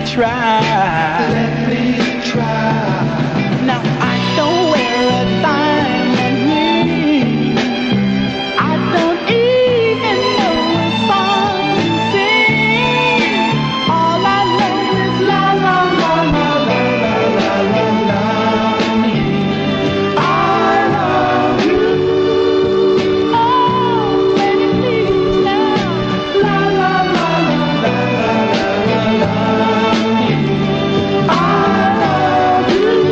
try. Let me try. Now I don't wear a diamond ring. I don't even know a song to sing. All I know is la la la la la la la la la. I love you. Oh, baby, please now. La la la la la la la la. I love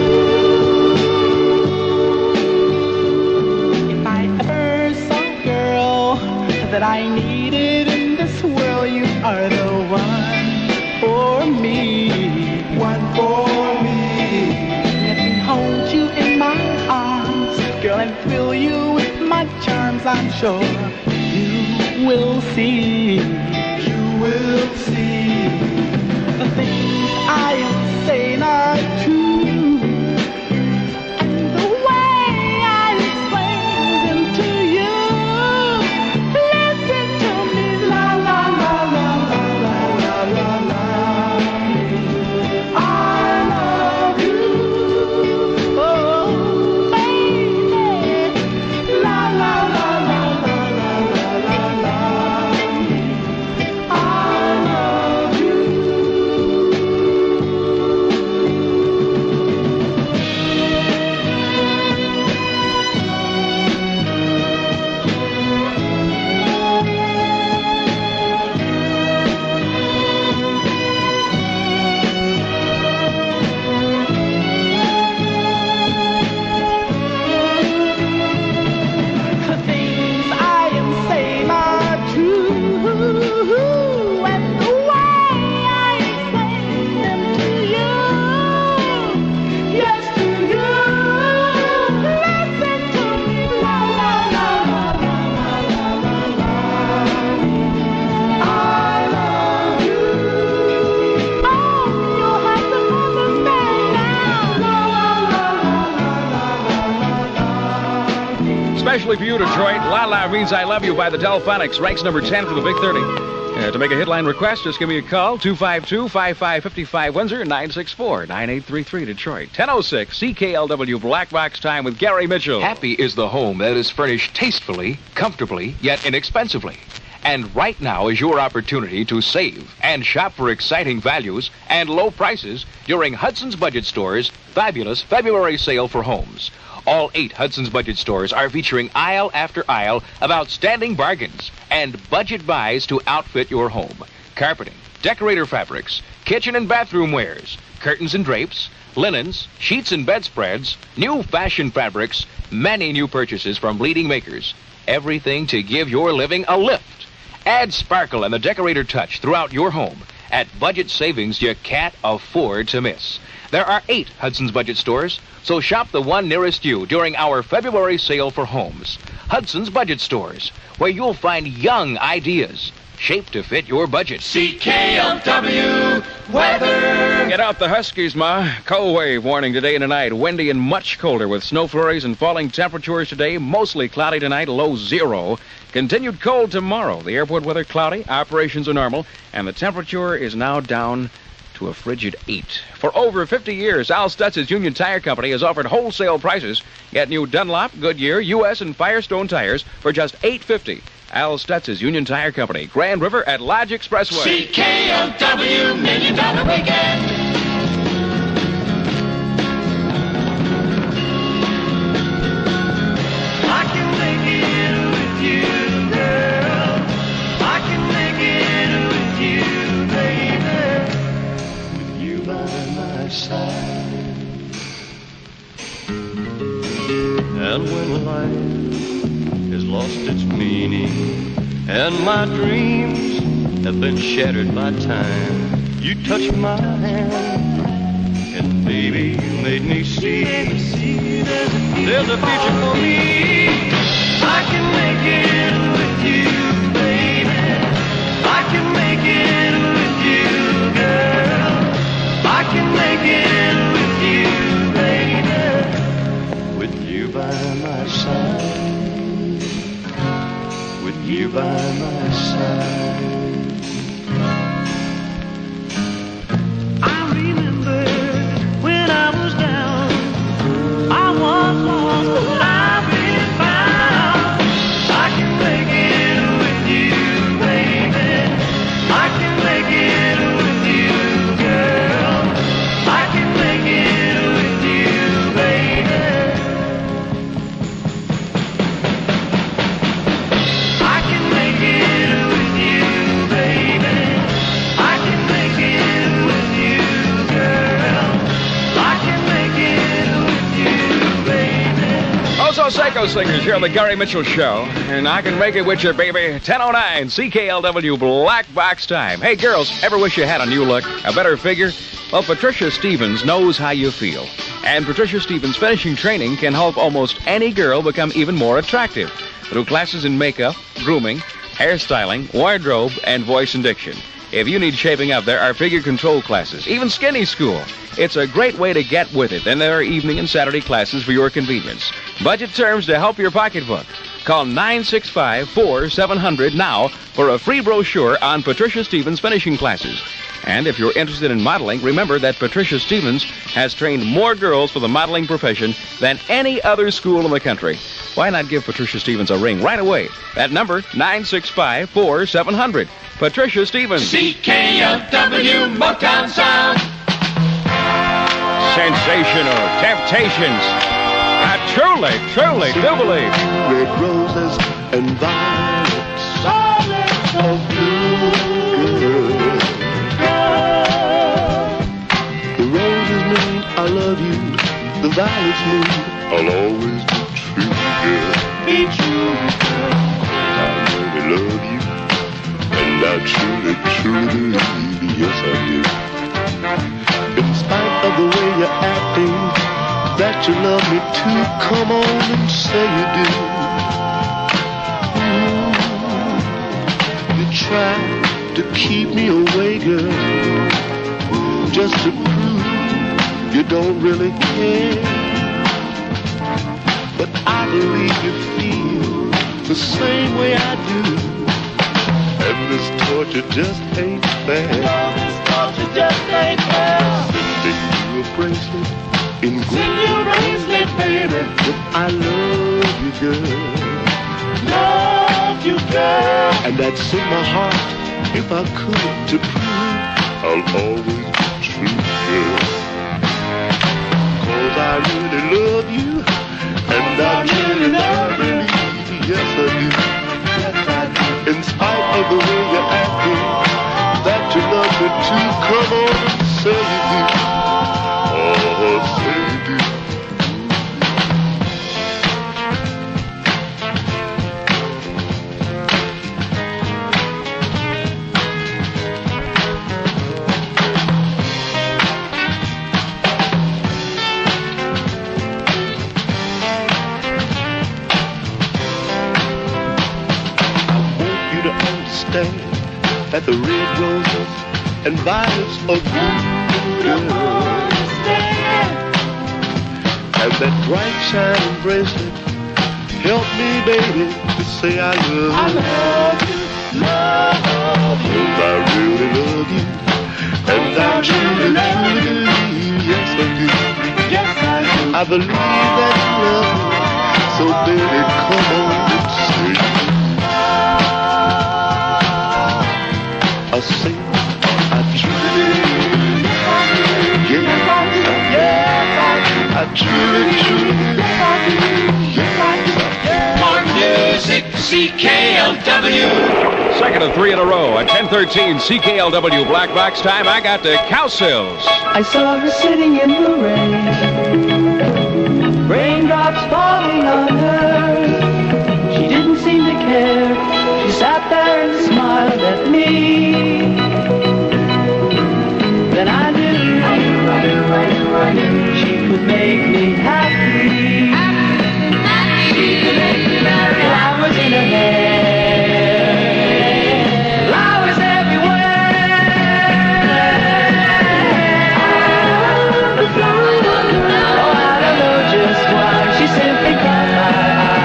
you. If I ever saw a girl that I needed in this world, you are the one for me. One for me. Let me hold you in my arms, girl, and thrill you with my charms. I'm sure you will see. You will see. The things I am saying are true, and the way I explain them to you. Listen to me, la la la la la la la la. I love you, oh baby, la la la la la la la la. I love you. The things I am saying are true, and the way I explain them to you, yes to you. Listen to me, la la la la la la la la. I love you. Oh, you'll have to understand now. La la la la la la la la. Especially for you, Detroit, La La Means I Love You by the Delphonics ranks number 10 for the Big 30. To make a headline request, just give me a call, 252-5555, Windsor, 964-9833, Detroit. 1006 CKLW Black Box Time with Gary Mitchell. Happy is the home that is furnished tastefully, comfortably, yet inexpensively. And right now is your opportunity to save and shop for exciting values and low prices during Hudson's Budget Store's fabulous February sale for homes. All 8 Hudson's Budget stores are featuring aisle after aisle of outstanding bargains and budget buys to outfit your home. Carpeting, decorator fabrics, kitchen and bathroom wares, curtains and drapes, linens, sheets and bedspreads, new fashion fabrics, many new purchases from leading makers. Everything to give your living a lift. Add sparkle and the decorator touch throughout your home at budget savings you can't afford to miss. There are 8 Hudson's Budget stores, so shop the one nearest you during our February sale for homes. Hudson's Budget stores, where you'll find young ideas shaped to fit your budget. CKLW weather. Get out the Huskies, Ma. Cold wave warning today and tonight. Windy and much colder with snow flurries and falling temperatures today. Mostly cloudy tonight, low 0. Continued cold tomorrow. The airport weather cloudy, operations are normal, and the temperature is now down to a frigid 8. For over 50 years, Al Stutz's Union Tire Company has offered wholesale prices. Get new Dunlop, Goodyear, U.S., and Firestone tires for just $8.50. Al Stutz's Union Tire Company, Grand River at Lodge Expressway. CKLW $1 Million Weekend. I can make it with you, girl. I can make it with you, baby. With you by my side. And when life has lost its meaning and my dreams have been shattered by time, you touched my hand and baby you made me see there's a future for me. I can make it with you, baby. I can make it with you, girl. I can make it with you, baby. With you by my side. With you by my side. Echo Singers here on the Gary Mitchell Show. And I can make it with you, baby. 10:09, CKLW Black Box time. Hey, girls, ever wish you had a new look, a better figure? Well, Patricia Stevens knows how you feel. And Patricia Stevens Finishing Training can help almost any girl become even more attractive through classes in makeup, grooming, hairstyling, wardrobe, and voice and diction. If you need shaping up, there are figure control classes, even skinny school. It's a great way to get with it, and there are evening and Saturday classes for your convenience. Budget terms to help your pocketbook. Call 965-4700 now for a free brochure on Patricia Stevens finishing classes. And if you're interested in modeling, remember that Patricia Stevens has trained more girls for the modeling profession than any other school in the country. Why not give Patricia Stevens a ring right away? That number, 965-4700. Patricia Stevens. CKLW Motown Sound. Sensational. Temptations. I truly do believe. Red roses and violets, of blue. The roses mean I love you. The violets mean I'll always be true, girl. Be true, girl. I really love you, and I truly believe, yes I do. In spite of the way you're acting, that you love me too, come on and say you do. You try to keep me away, girl, just to prove you don't really care. But I believe you feel the same way I do, and this torture just ain't fair. This torture just ain't fair. Sending you a bracelet in Send you a bracelet, baby. but I love you, girl, Love you, girl. and that's in my heart. If I could, to prove I'll always be true, girl. 'Cause I really love you, and I really love you. Yes, I do. In spite of the way you're acting, that you love me too, come on and say you do. Oh, say you do. That the red roses and violets are blue, and that bright shining bracelet help me, baby, to say I love you. I love you, love you. 'Cause I really love you, and I truly believe, yes I do. Yes, I do. I believe that you love me, so baby, come on and say you. I say, I truly, I truly, More music, CKLW. Second of three in a row at 10:13 CKLW Black Box time. I got the Cowsills. I saw her sitting in the rain, raindrops falling on her. She didn't seem to care. She sat there and smiled at me. Then I knew she could make me happy. She could make me marry. Flowers in her hair, flowers everywhere. Oh, I don't know just why. She simply caught my eye.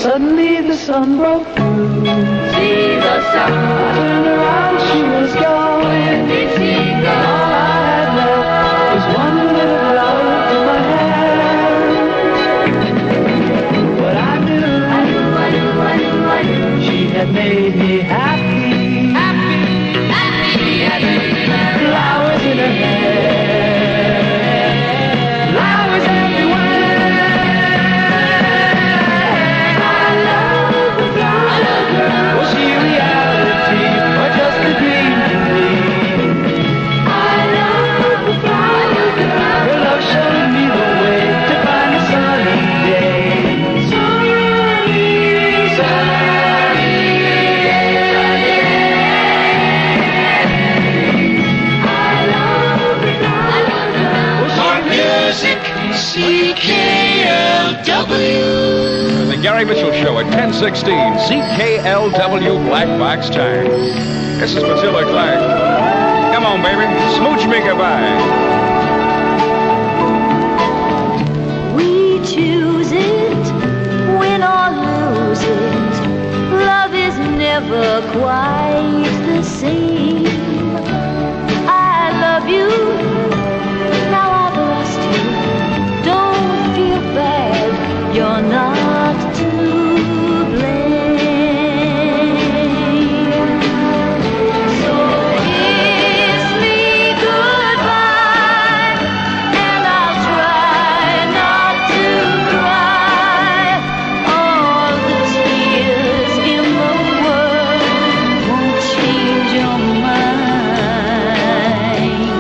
Suddenly the sun broke through. See the sun. I turned around, she was gone. When did she go? All I had left was one little flower in my hand. But I knew she had made me happy. Flowers in her hair, flowers everywhere. I love the flower girl. Was she reality or just a dream to me? I love the flower girl. Her love showed me the way to find a sunny day. Sunny, sunny day. CKLW. The Gary Mitchell Show at 10:16, CKLW Black Box Time. This is Priscilla Clark. Come on, baby. Smooch me goodbye. We choose it, win or lose it. Love is never quite the same. I love you, now I've lost you. Don't feel bad, you're not to blame. So kiss me goodbye, and I'll try not to cry. All the tears in the world won't change your mind.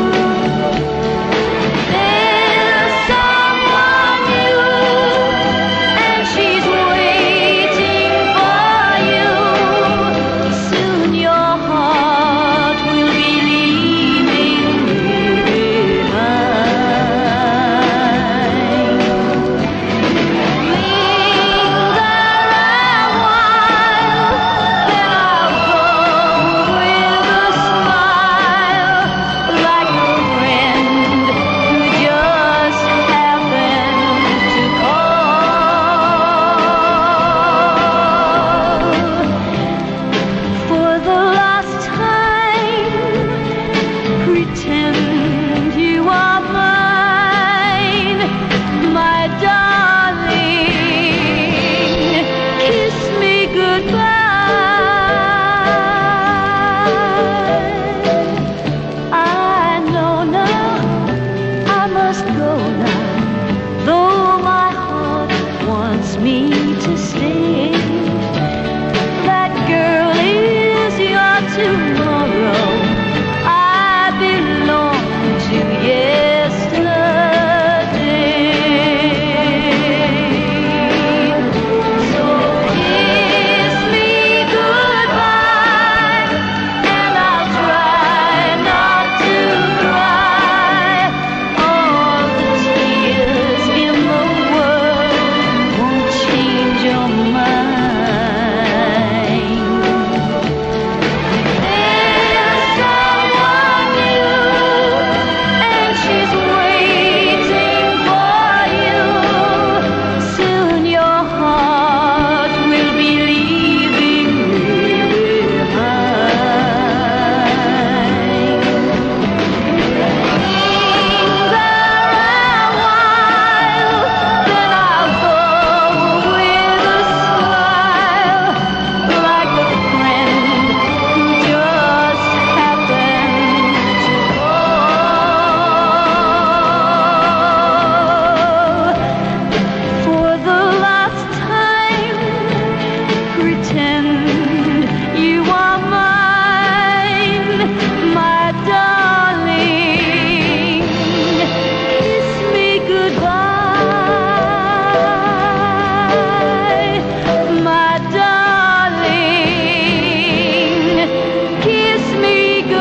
There's someone new, and she's waiting for you. Soon your heart will be leaving me behind. Linger a while, then I'll go with a smile, like a friend who just happened to call. For the last time, pretend you are mine, my darling. Kiss me goodbye. I know now I must go now, though my heart wants me to stay. That girl is your tomorrow. I belong to yesterday. So kiss me goodbye, and I'll try not to cry. All the tears in the world won't change your mind. There's someone new, and she's waiting for you. Soon your heart will be leaving me behind. Linger a while, then I'll go with a smile, like a friend who just happened to call. For the last time, pretend you are mine, my darling. Kiss me goodbye, my darling. Kiss me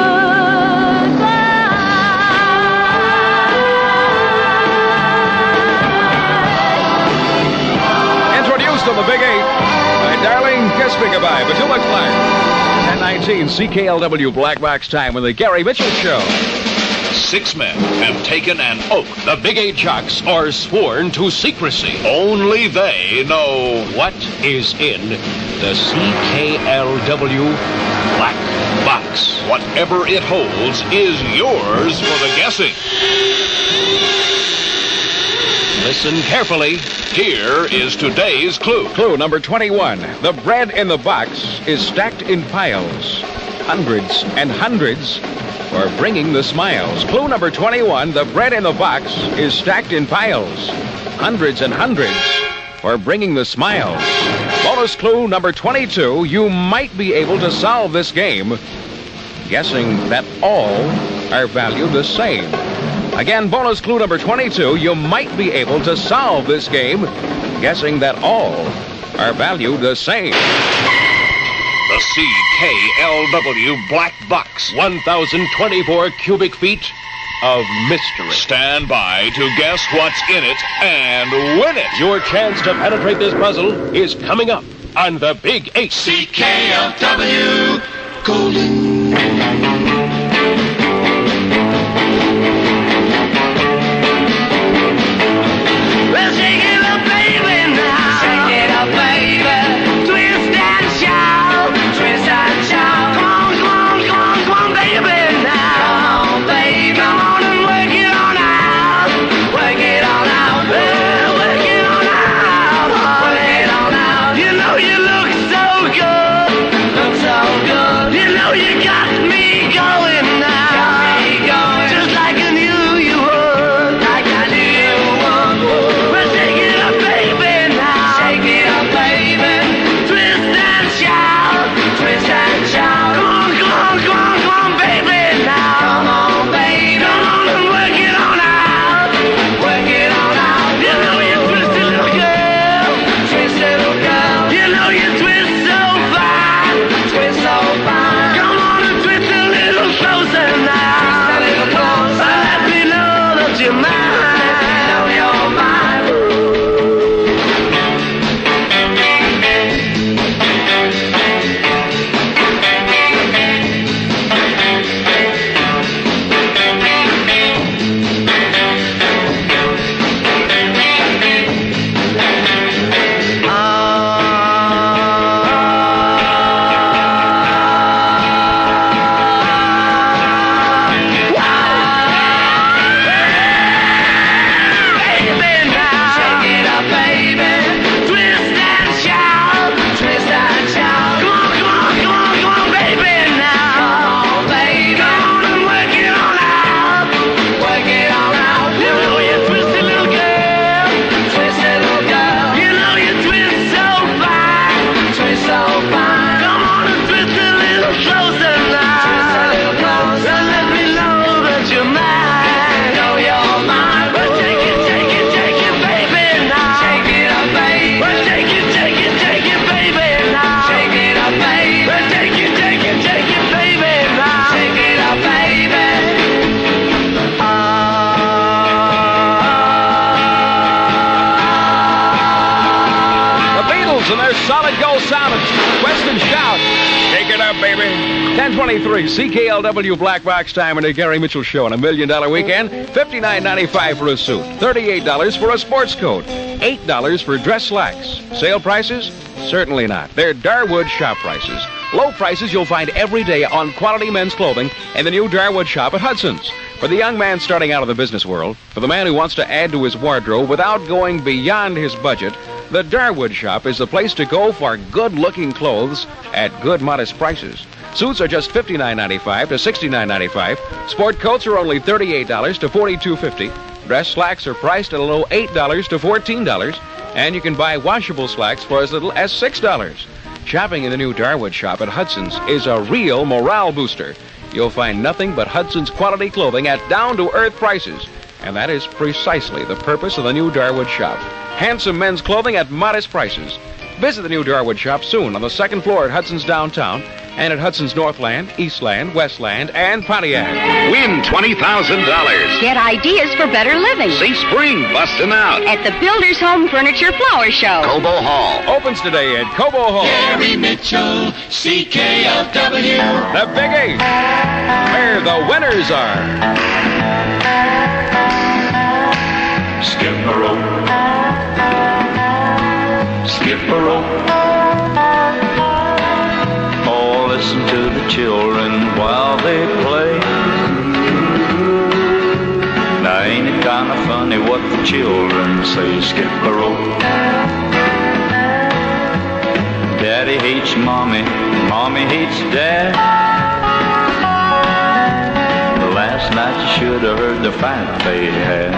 goodbye. Introduced on the Big 8 by Darling Kiss Me Goodbye, Priscilla Clark. 10:19, CKLW Black Box Time with the Gary Mitchell Show. 6 men have taken an oath. The Big 8 jocks are sworn to secrecy. Only they know What is in the CKLW Black Box? whatever it holds is yours for the guessing. Listen carefully. Here is today's clue. Clue number 21. The bread in the box is stacked in piles. Hundreds and hundreds for bringing the smiles. Clue number 21. The bread in the box is stacked in piles. Hundreds and hundreds for bringing the smiles. Bonus clue number 22. You might be able to solve this game guessing that all are valued the same. Again, bonus clue number 22. You might be able to solve this game guessing that all are valued the same. The CKLW Black Box. 1,024 cubic feet of mystery. Stand by to guess what's in it and win it. Your chance to penetrate this puzzle is coming up on the Big 8. CKLW Golden. Well, shake it up, baby, now. Shake it up, baby. Twist and shout. Twist and shout. Come on, come on, come on, come on, baby, now. Come on, baby. Come on and work it on out. Work it on out. Well, work it on out. Work it on out. You know you look so good. Look so good. You know you got me going now. Got me going. Just like I knew you would. Like I knew you would. Well, shake it up, baby, now. Shake it up, baby. Twist and shout. Twist and shout. Come on, come on, come on, come on, baby, now. Come on, baby. Come on and work it on out. Work it on out. You know you twisted little girl. Twisted little girl. You know you twist so fine. Twist so fine. Come on and twist a little closer now. Twist a little closer. Let me know that you're mine. Let me know you're mine. Baby, now. Shake it up, baby. Twist and shout. Twist and shout. Come on, come on, come on, come on, baby, now. Come on, baby. Come on and work it on out. Work it on out. You know you twisted little girl. Twisted little girl. You know you twist so fine. Twist so fine. Come on and twist a little closer now. Twist a little closer. And let me know that you're mine. Know you're mine. Well, take it, baby, now. Shake it up, baby. Well, take it, baby, now. Shake it up, baby. Well, take it, baby, now. Shake it up, baby. The Beatles and their solid gold sound of Twist and Shout. Shake it up, baby. 10:23 CKLW Black Box time in the Gary Mitchell Show on $1 Million Weekend. $59.95 for a suit. $38 for a sports coat. $8 for dress slacks. Sale prices? Certainly not. They're Darwood shop prices. Low prices you'll find every day on quality men's clothing in the new Darwood shop at Hudson's. For the young man starting out in the business world, for the man who wants to add to his wardrobe without going beyond his budget, the Darwood shop is the place to go for good-looking clothes at good, modest prices. Suits are just $59.95 to $69.95. Sport coats are only $38 to $42.50. Dress slacks are priced at a low $8 to $14. And you can buy washable slacks for as little as $6. Shopping in the new Darwood shop at Hudson's is a real morale booster. You'll find nothing but Hudson's quality clothing at down-to-earth prices. And that is precisely the purpose of the new Darwood shop. Handsome men's clothing at modest prices. Visit the new Darwood shop soon on the second floor at Hudson's downtown and at Hudson's Northland, Eastland, Westland, and Pontiac. Win $20,000. Get ideas for better living. See spring busting out. At the Builders Home Furniture Flower Show. Cobo Hall. Opens today at Cobo Hall. Gary Mitchell, CKLW. The Big 8, where the winners are. Skip a rope. Skip a rope. Oh, listen to the children while they play. Now ain't it kind of funny what the children say? Skip a rope. Daddy hates mommy, mommy hates dad. Last night you should have heard the fight they had.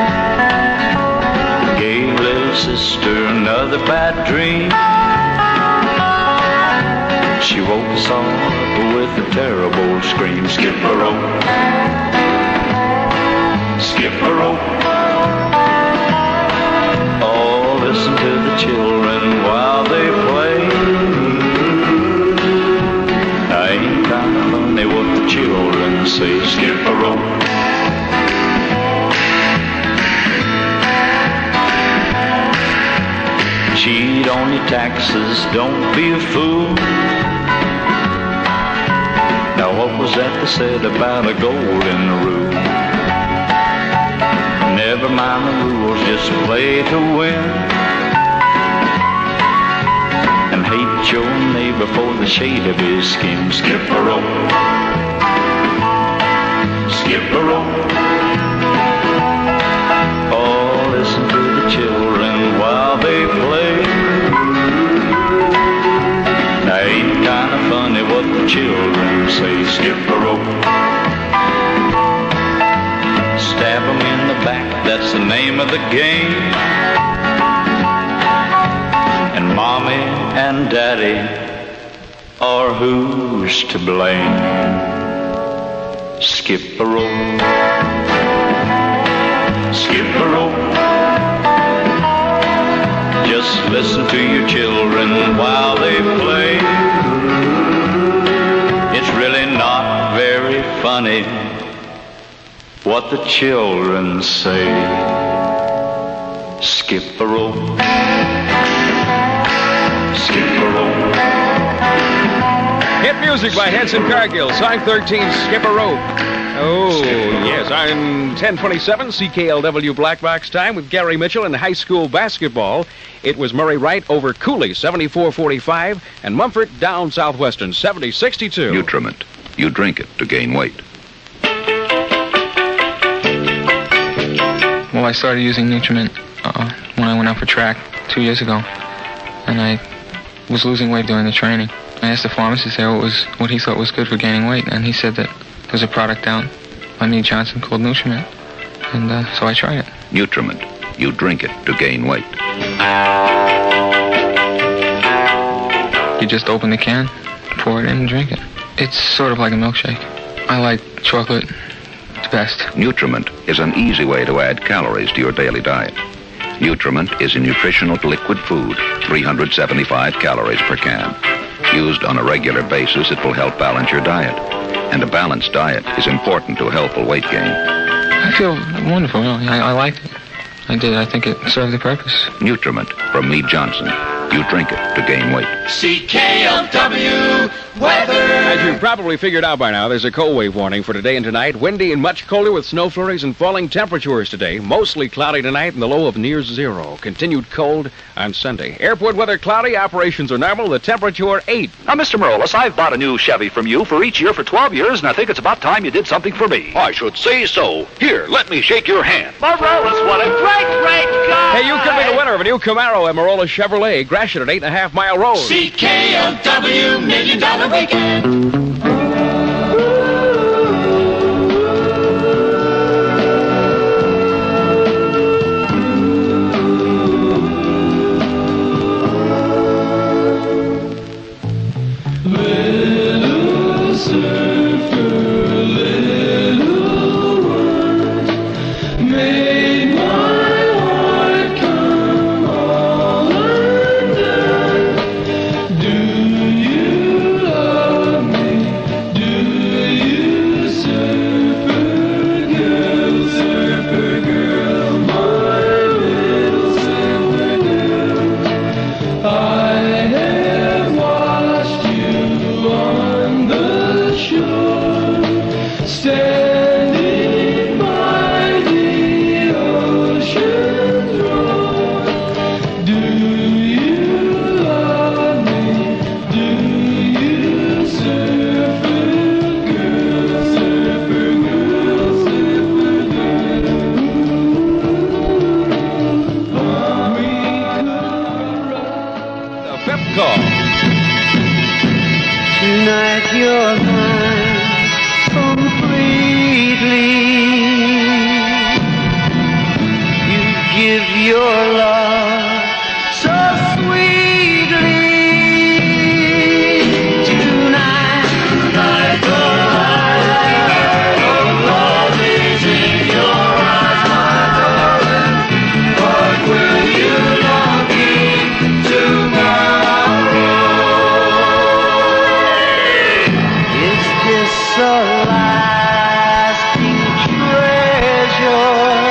Gave little sister another bad dream. She woke us all up with a terrible scream. Skip a rope. Skip a rope. Oh, listen to the children while they play. Ain't kind of funny what the children say. Skip a rope. Cheat on your taxes, don't be a fool. Now what was that they said about a golden rule? Never mind the rules, just play to win. And hate your neighbor for the shade of his skin. Skip a rope. Skip a rope. Oh, listen to the children while they play. Now ain't kind of funny what the children say. Skip a rope. Stab 'em in the back, that's the name of the game. And mommy and daddy are who's to blame. Skip a rope. Skip a rope. Just listen to your children while they play. It's really not very funny what the children say. Skip a rope. Skip a rope. Hit music by Henson Cargill, song 13, Skip a Rope. Oh, yes, on 1027 CKLW Black Box time with Gary Mitchell in high school basketball. It was Murray Wright over Cooley, 74-45, and Mumford down Southwestern, 70-62. Nutriment. You drink it to gain weight. Well, I started using Nutriment when I went out for track 2 years ago, and I was losing weight during the training. I asked the pharmacist there what he thought was good for gaining weight, and he said that there's a product out by Mead Johnson called Nutriment, and so I tried it. Nutriment. You drink it to gain weight. You just open the can, pour it in, and drink it. It's sort of like a milkshake. I like chocolate the best. Nutriment is an easy way to add calories to your daily diet. Nutriment is a nutritional liquid food, 375 calories per can. Used on a regular basis, it will help balance your diet. And a balanced diet is important to helpful weight gain. I feel wonderful, really. I liked it. I did. I think it served the purpose. Nutriment from Mead Johnson. You drink it to gain weight. CKLW weather. As you've probably figured out by now, there's a cold wave warning for today and tonight. Windy and much colder with snow flurries and falling temperatures today. Mostly cloudy tonight and the low of near zero. Continued cold on Sunday. Airport weather cloudy. Operations are normal. The temperature 8. Now, Mr. Marolis, I've bought a new Chevy from you for each year for 12 years, and I think it's about time you did something for me. I should say so. Here, let me shake your hand. Marolis, what a great guy! Hey, you could be the winner of a new Camaro at Marola Chevrolet. Gratiot at 8.5 Mile Road. CKLW $1 Million Weekend. Little surfer, little words made my heart come all undone. Do you love Tonight you're mine completely. You give your love so sweetly. Tonight the light of love is in your eyes, my darling. What will you love me tomorrow? Is this a lasting treasure,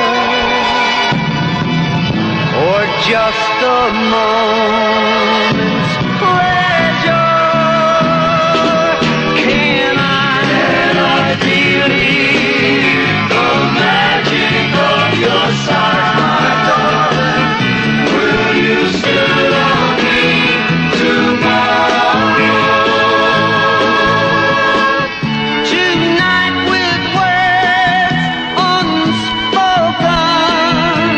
or just a moment's pleasure? Can I believe the magic of your sight, my darling? Will you still love me tomorrow? Tonight with words unspoken,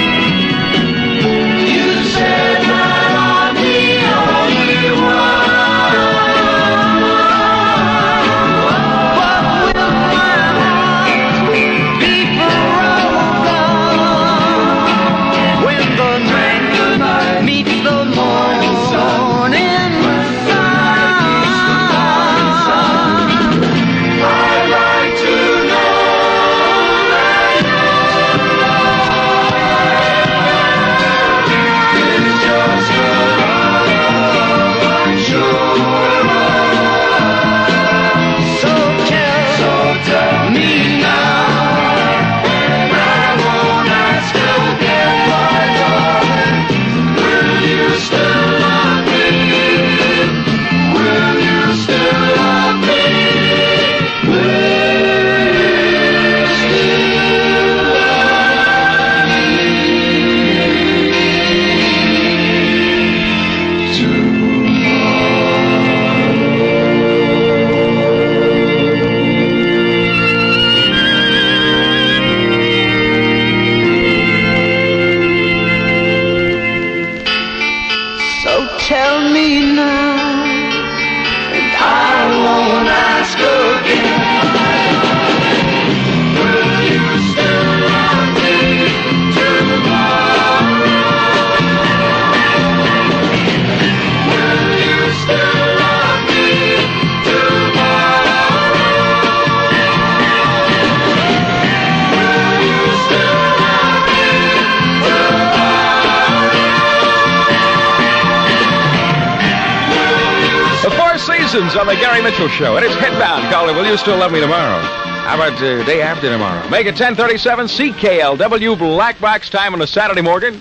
you said that I'm the only one. But will my heart be broken when the night meets the morning sun? I'd like to know that your love is just a love I'm sure of. So tell me now, and I won't ask again, my darling. Will you still love me? Will you still love me? Will you So tell me now, and I won't ask again. Will you still love me tomorrow? Will you still love me tomorrow? Will you still love me The Four Seasons on the Gary Mitchell Show. And it's Hitbound. Caller, will you still love me tomorrow? How about day after tomorrow? Make it 10:37 CKLW Black Box time on a Saturday morning.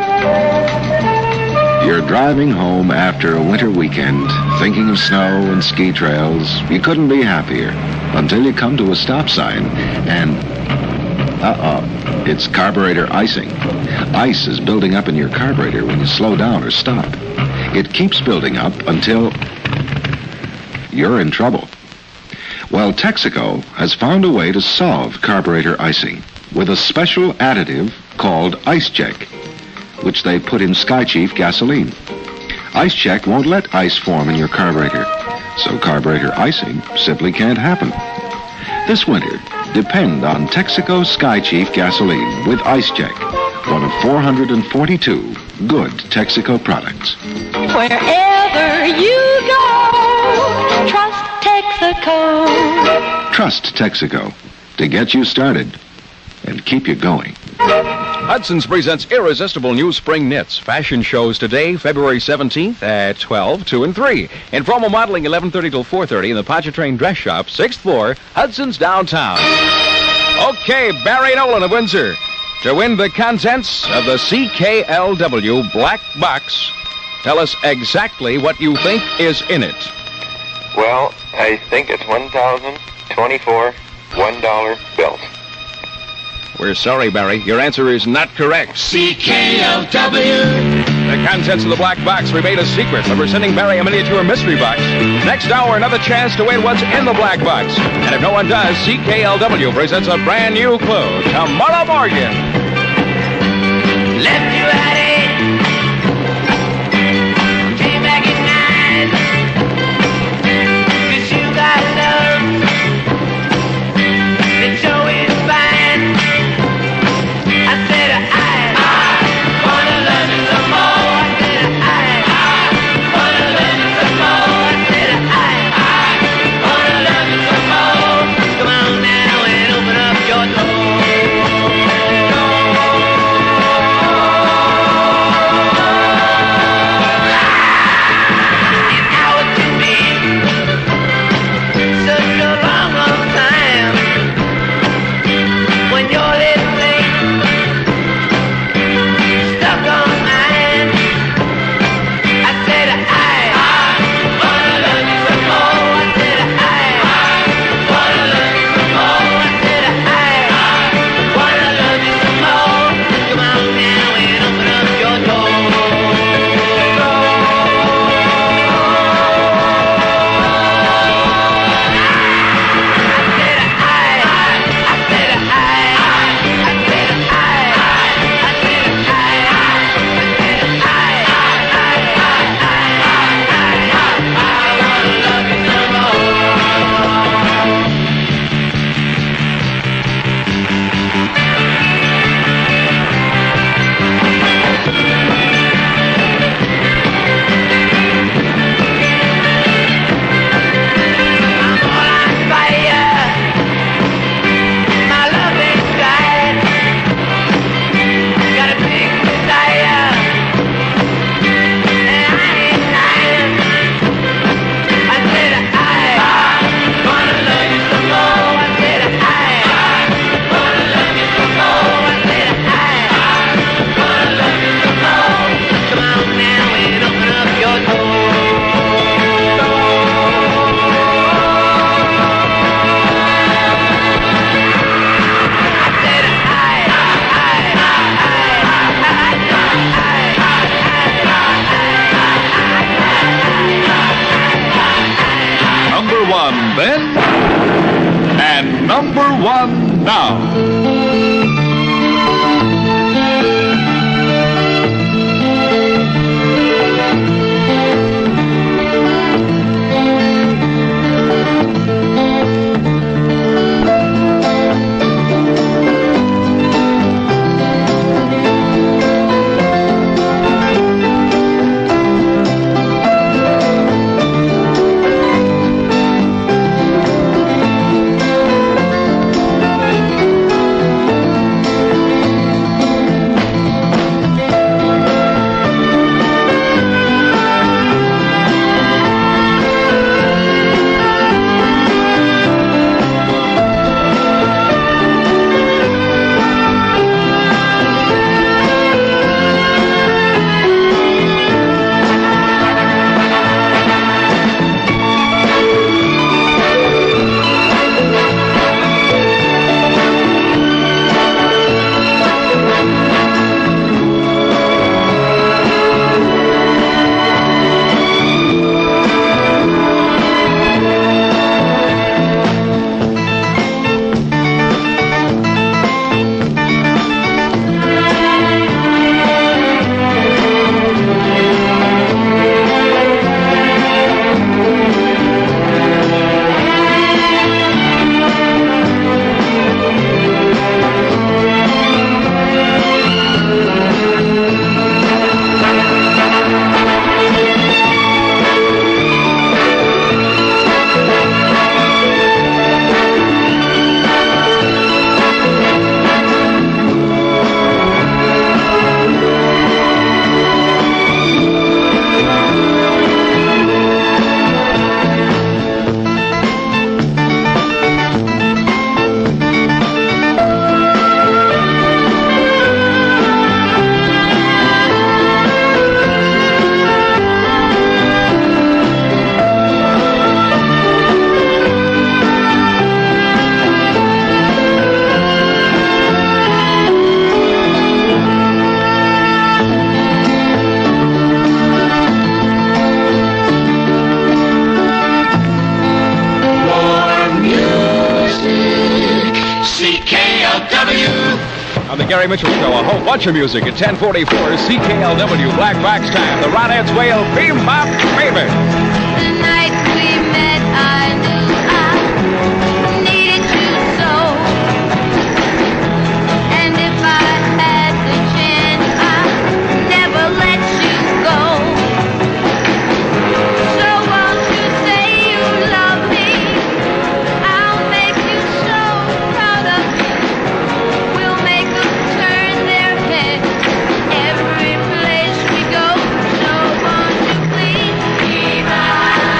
You're driving home after a winter weekend, thinking of snow and ski trails. You couldn't be happier until you come to a stop sign and, it's carburetor icing. Ice is building up in your carburetor when you slow down or stop. It keeps building up until you're in trouble. Well, Texaco has found a way to solve carburetor icing with a special additive called Ice Check, which they put in Skychief gasoline. Ice Check won't let ice form in your carburetor, so carburetor icing simply can't happen. This winter, depend on Texaco Skychief gasoline with Ice Check, one of 442 good Texaco products. Wherever you go, trust Texaco. Trust Texaco to get you started and keep you going. Hudson's presents Irresistible New Spring Knits. Fashion shows today, February 17th at 12, 2, and 3. Informal modeling 11:30 till 4:30 in the Pontchartrain Dress Shop, 6th floor, Hudson's downtown. Okay, Barry Nolan of Windsor. To win the contents of the CKLW Black Box, tell us exactly what you think is in it. Well, I think it's 1,024 $1 bills. We're sorry, Barry. Your answer is not correct. CKLW. The contents of the black box remain a secret, but we're sending Barry a miniature mystery box. Next hour, another chance to win what's in the black box. And if no one does, CKLW presents a brand new clue tomorrow morning. Left you at 8. Came back at 9. one then, and number one now. On the Gary Mitchell Show, a whole bunch of music at 1044 CKLW, Black Box Time, the Ronettes Wail, Bebop Baby. The night we met, I knew I needed you so. And if I had the chance, I'd never let you go. So won't you say you love me? I'll make you so proud of me. We'll make them turn their heads every place we go. So won't you please be mine?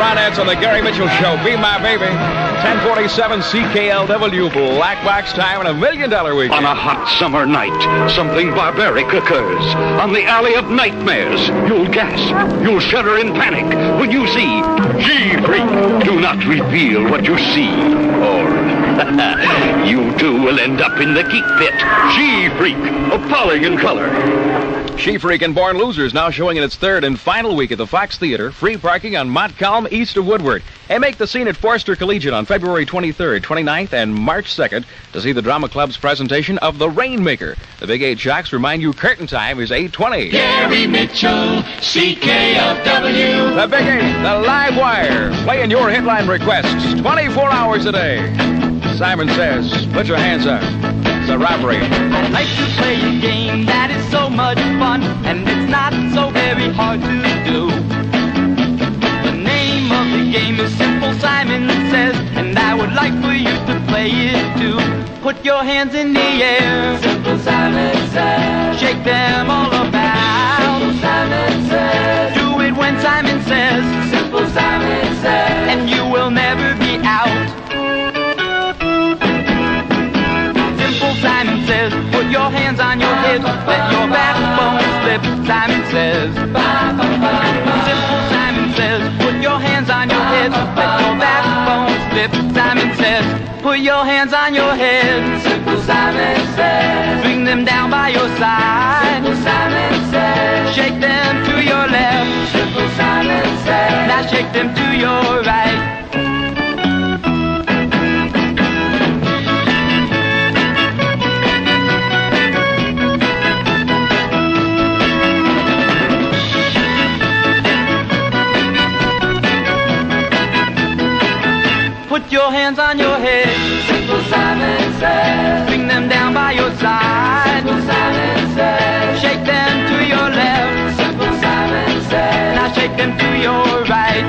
Ronettes on the Gary Mitchell Show. Be My Baby. 1047 CKLW. Black Box time and $1 million weekend. On a hot summer night, something barbaric occurs. On the Alley of Nightmares, you'll gasp, you'll shudder in panic when you see She-Freak. Do not reveal what you see, or you too will end up in the geek pit. She-Freak, appalling in color. She-Freak and Born Losers now showing in its third and final week at the Fox Theater. Free parking on Montcalm east of Woodward. And make the scene at Forster Collegiate on February 23rd, 29th, and March 2nd to see the Drama Club's presentation of The Rainmaker. The Big 8 Shocks remind you curtain time is 8:20. Gary Mitchell, CKLW. The Big 8, the live wire, playing your hitline requests 24 hours a day. Simon Says, put your hands up. It's a robbery. I'd like to play a game that is so much fun, and it's not so very hard to do. The name of the game is Simple Simon Says, and I would like for you to play it too. Put your hands in the air. Simple Simon Says. Shake them all about. Simple Simon Says. Do it when Simon says. Simple Simon Says. And you will never be out. Simon Says, put your hands on your hips, let your backbone slip. Simon Says, Simple Simon Says, put your hands on your hips, let your backbone slip. Simon Says, put your hands on your head. Simple Simon Says, bring them down by your side. Simple Simon Says, shake them to your left. Simple Simon Says, now shake them to your right. Put your hands on your head. Simple Simon Says. Bring them down by your side. Simple Simon Says. Shake them to your left. Simple Simon Says. Now shake them to your right.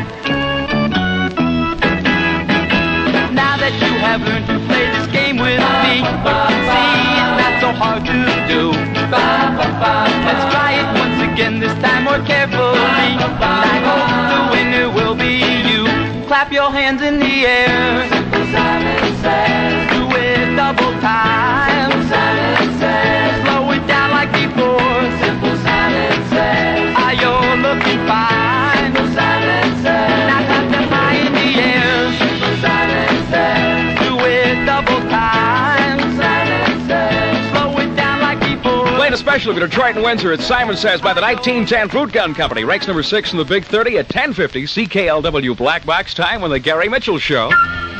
Now that you have learned to play this game with me, you can see it's not so hard to do. Let's try it once again, this time more carefully. And I hope the winner will be you. Clap your hands in the air. Simple Simon Says. Do it double time. Simple Simon Says. Slow it down like before. Simple Simon Says. Are you looking fine? Simple Simon Says. Now clap them high in the air. Simple Simon Says. Do it double time. Simple Simon Says. Slow it down like before. Playing especially for Detroit and Windsor, it's Simon Says by the 1910 Fruit Gun Company. Ranks number 6 in the Big 30 at 1050 CKLW Black Box time on the Gary Mitchell Show.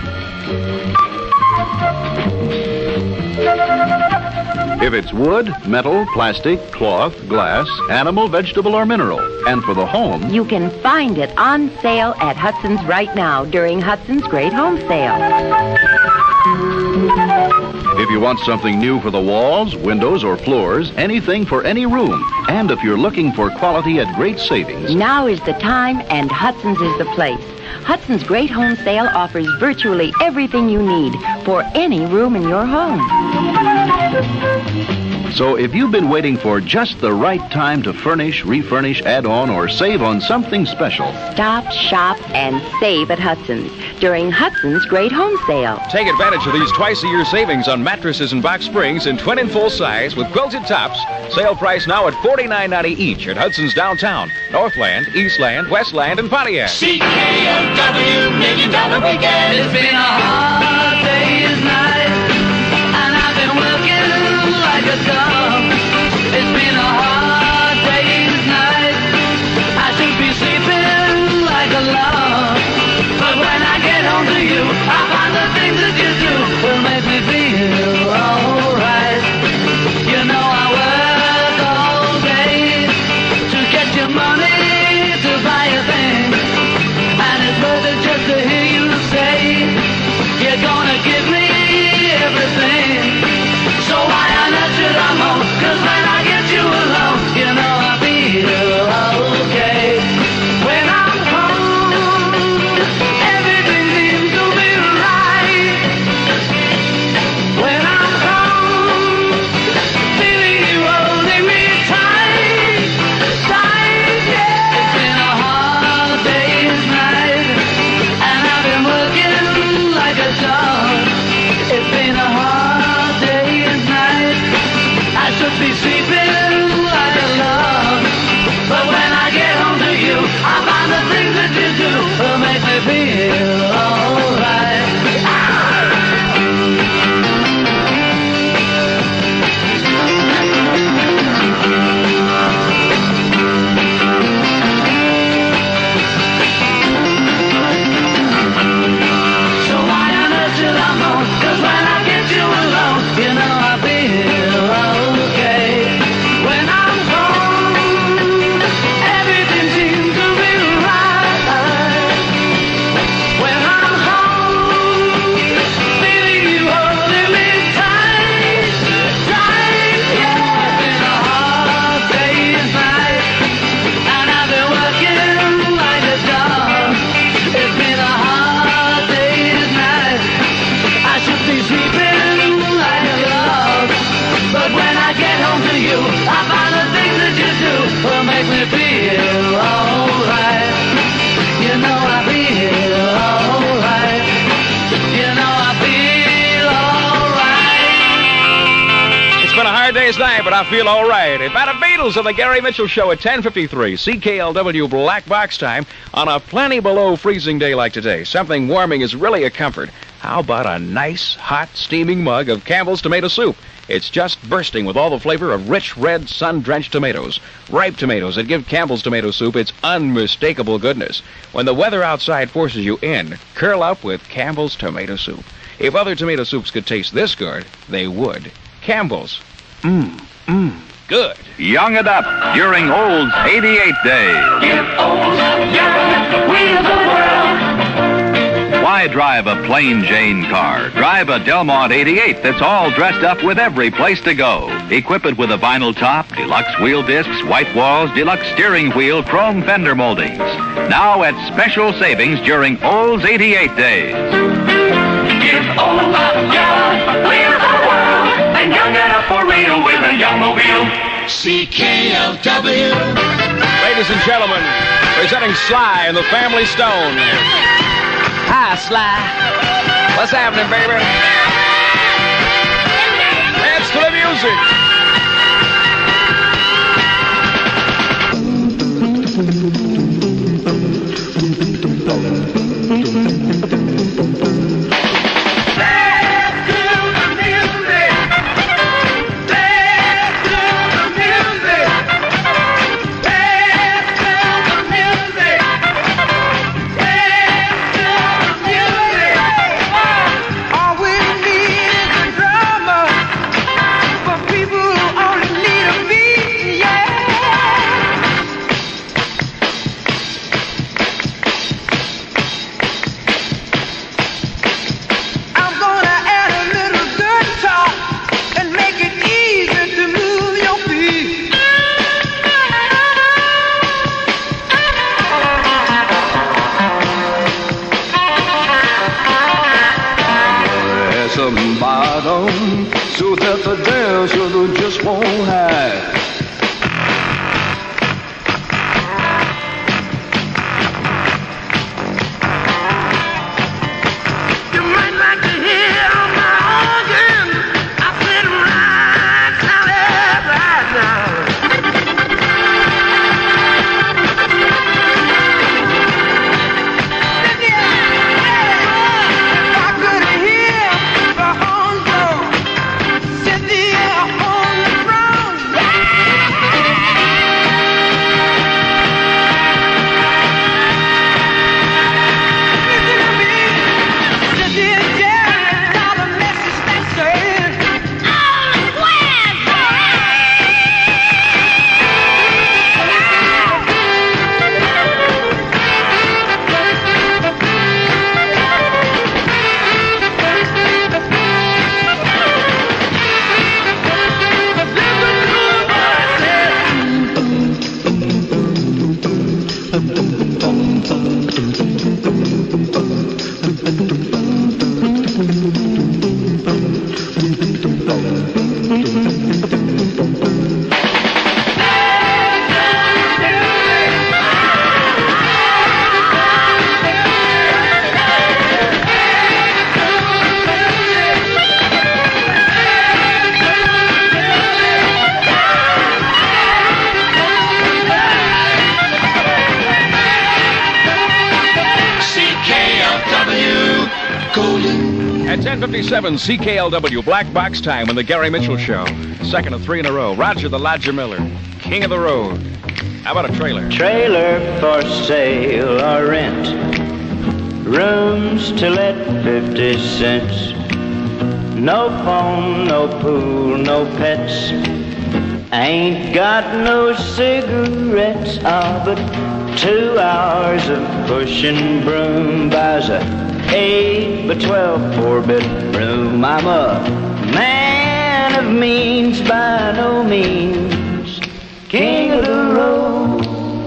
If it's wood, metal, plastic, cloth, glass, animal, vegetable, or mineral, and for the home, you can find it on sale at Hudson's right now during Hudson's Great Home Sale. If you want something new for the walls, windows, or floors, anything for any room, and if you're looking for quality at great savings, now is the time, and Hudson's is the place. Hudson's Great Home Sale offers virtually everything you need for any room in your home. So if you've been waiting for just the right time to furnish, refurnish, add on, or save on something special, stop, shop, and save at Hudson's during Hudson's Great Home Sale. Take advantage of these twice-a-year savings on mattresses and box springs in twin and full size with quilted tops. Sale price now at $49.90 each at Hudson's downtown, Northland, Eastland, Westland, and Pontiac. CKLW $1 Million Weekend. It's been a hard day's night, and I've been working like a dog. It's been a hard day's night. I should be sleeping like a log. But when I get home to you, I find the things that you do will make me feel alright. You know I work all day to get your money to buy a thing, and it's worth it just to hear you say you're gonna give me everything. So why on earth should I moan Friday's night, but I feel all right. It's about the Beatles on the Gary Mitchell Show at 10:53, CKLW Black Box time on a plenty below freezing day like today. Something warming is really a comfort. How about a nice, hot, steaming mug of Campbell's tomato soup? It's just bursting with all the flavor of rich, red, sun-drenched tomatoes. Ripe tomatoes that give Campbell's tomato soup its unmistakable goodness. When the weather outside forces you in, curl up with Campbell's tomato soup. If other tomato soups could taste this good, they would. Campbell's. Good. Young it up during Olds 88 Day. Give Olds the wheel of the world. Why drive a plain Jane car? Drive a Delmont 88 that's all dressed up with every place to go. Equip it with a vinyl top, deluxe wheel discs, white walls, deluxe steering wheel, chrome fender moldings. Now at special savings during Olds 88 Days. Give Olds the wheel of the world. And young it up for real with a young mobile. CKLW. Ladies and gentlemen, presenting Sly and the Family Stone. Hi, Sly. What's happening, baby? Dance to the So that the dancer just won't hide. You might like to hear my organ. I play them right now. If I could hear the horns blow, Cynthia on the throne. Listen to me, Cynthia Jerry, got a message that says, At 10:57, CKLW Black Box time on the Gary Mitchell Show. Second of 3 in a row. Roger the Lodger Miller, king of the road. How about a trailer? Trailer for sale or rent. Rooms to let 50 cents. No phone, no pool, no pets. Ain't got no cigarettes. But 2 hours of pushing broom buys a 8 by 12 4-bedroom. I'm a man of means by no means. King of the road.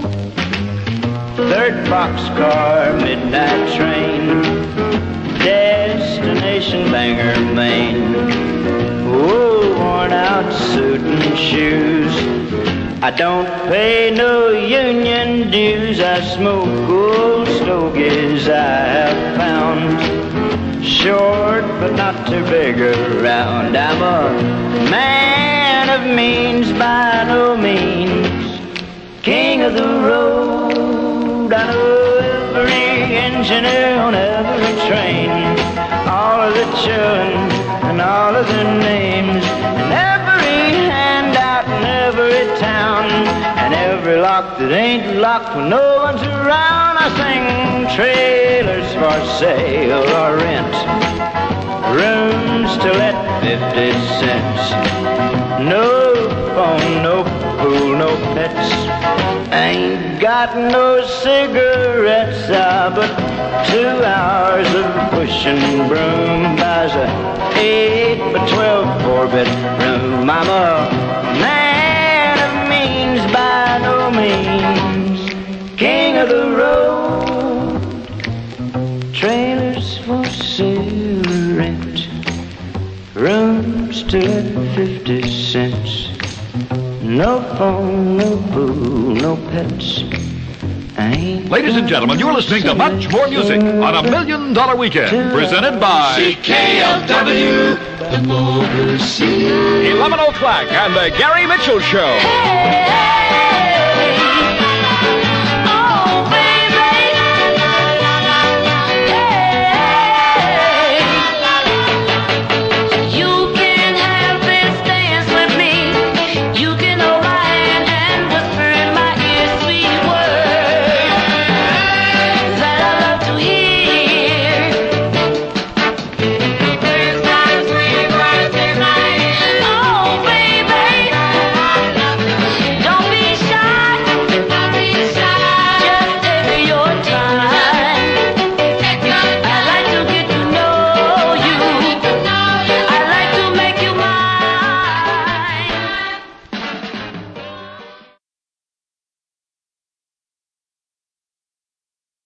3rd boxcar, midnight train. Destination Bangor, Maine. Oh, worn out suit and shoes. I don't pay no union dues. I smoke old stogies I have found. Short but not too big around. I'm a man man of means by no means. King of the road, I know every engineer on every train, all of the children and all of their names, and every handout in every town, and every lock that ain't locked when no one's around. I sing trailers for sale or rent, rooms to let 50 cents. No phone, no pool, no pets. Ain't got no cigarettes, but 2 hours of pushing broom buys a 8 by 12 4-bedroom. I'm a man of means by no means. King of the road, trailers for sale or rent, rooms to let 50 cents. No phone, no pool, no pets. Ladies and gentlemen, you're listening to Much More Music on $1 Million Weekend, presented by CKLW, the Motor City. 11 o'clock on the Gary Mitchell Show. Hey, hey.